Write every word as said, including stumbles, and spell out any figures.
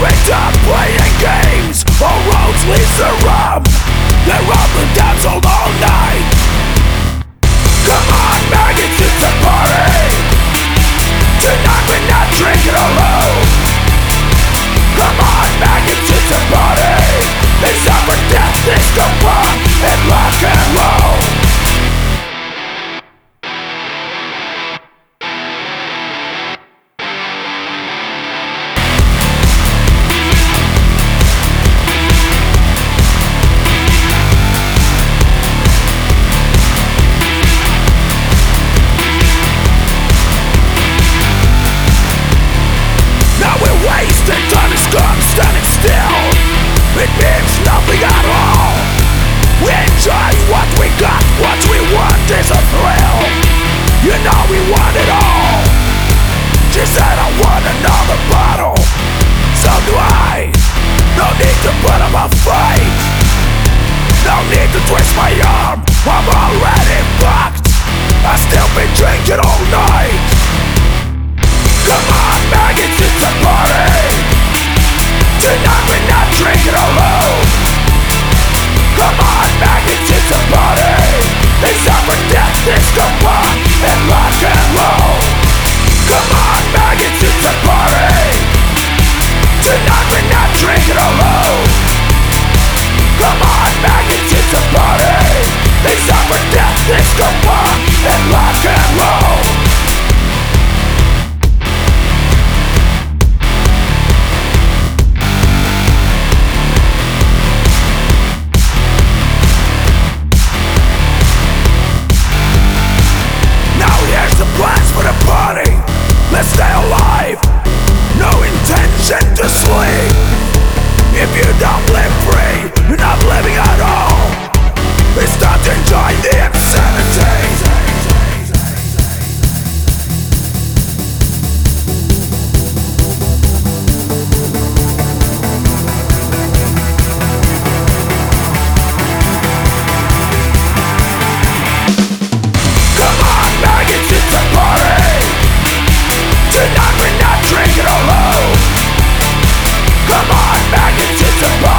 Stop playing games, all roads lead to Rome. They're rumbling damsel all night. Come on, maggots, it's a party. Tonight we're not drinking alone. Come on, maggots, it's a party. It's up for death, disco punk, and rock and roll. Standing still, it means nothing at all. We enjoy what we got, what we want is a thrill. You know we want it all. She said I want another bottle, so do I. No need to put up a fight, no need to twist my arm, I'm already fucked. I've still been drinking all night. Come on, maggots, it's a party. Tonight we're not drinking alone. Come on, maggots, it's a party. It's up for death, disco punk, and rock and roll. Come on, maggots, it's a party. Tonight we're not drinking alone. Come on, maggots, it's a party. It's up for death, disco punk, and rock and roll. Plans for the party, let's stay alive. No intention to sleep. If you don't live free, you're not living at all. It's time to enjoy the insanity. Tonight we're not drinking alone. Come on, maggots, it's a party.